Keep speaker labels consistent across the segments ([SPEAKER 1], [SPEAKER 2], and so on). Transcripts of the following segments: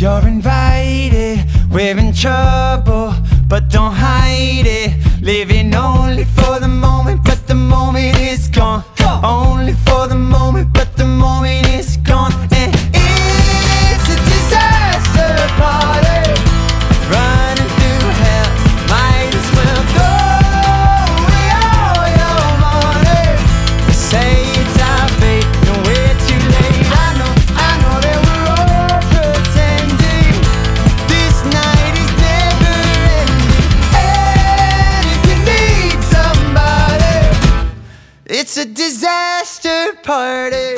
[SPEAKER 1] You're invited, we're in trouble, but don't hide it. Living only for the moment, but the moment is gone. Only for the moment, but the moment is gone. And it's a disaster party, running through hell, might as well throw away all your money. They say it's our fate, no, we're too late. I know that we're all pretending. This night is never ending. And if you need somebody, it's a disaster party.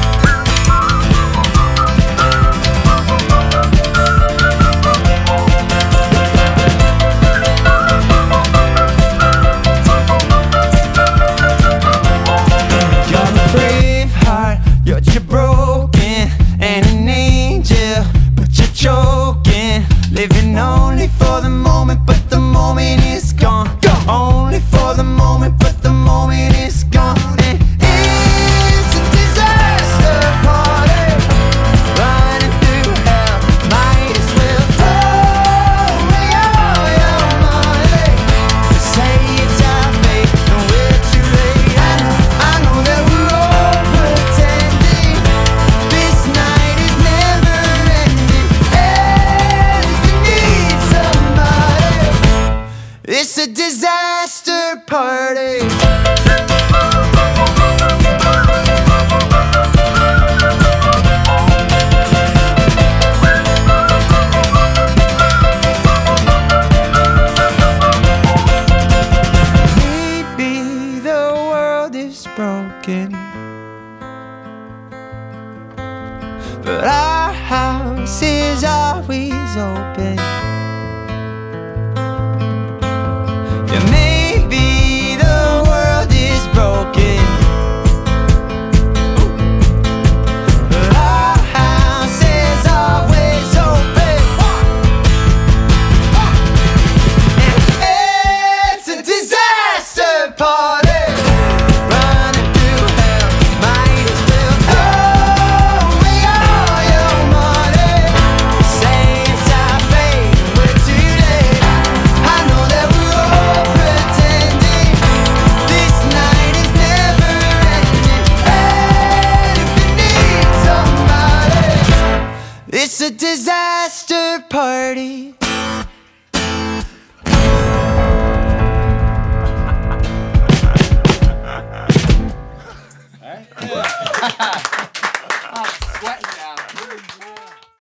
[SPEAKER 1] You're broken and an angel, but you're choking. Living only for the moment, but the moment is gone. Only for the moment, but the moment is gone. And it's a disaster party, running through hell, might as well throw away all your money. They say it's our fate, no, we're too late. I know that we're all pretending. This night is never ending. And if you need somebody, it's a disaster party. Maybe the world is broken, but our house is always open. Yeah, maybe the world is broken, but our house is always open. And it's a disaster party, running through hell, might as well throw away all your money. Say it's our fate, we're too late. I know that we're all pretending. This night is never ending. And if you need somebody, it's a disaster party.
[SPEAKER 2] All right.